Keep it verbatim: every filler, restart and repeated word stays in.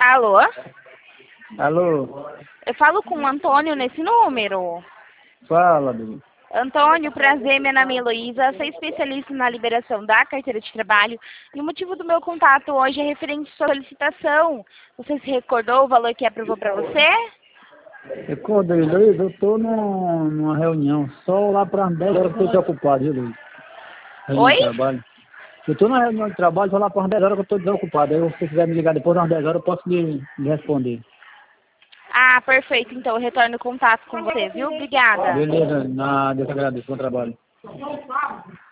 Alô? Alô? Eu falo com o Antônio nesse número. Fala, Dudu. Antônio, prazer, meu nome é Heloísa, sou especialista na liberação da carteira de trabalho e o motivo do meu contato hoje é referente à sua solicitação. Você se recordou o valor que aprovou para você? Recorda, Heloísa, eu tô num- numa reunião, só lá para as dez horas que eu tô desocupado, viu, Heloísa? Reunião Oi? de trabalho. Eu tô numa reunião de trabalho, só lá para as dez horas que eu tô desocupado. Aí se você quiser me ligar depois das dez horas, eu posso lhe, lhe responder. Ah, perfeito, então eu retorno o contato com você, viu? Obrigada. Beleza, na, Deus te agradeço, bom trabalho.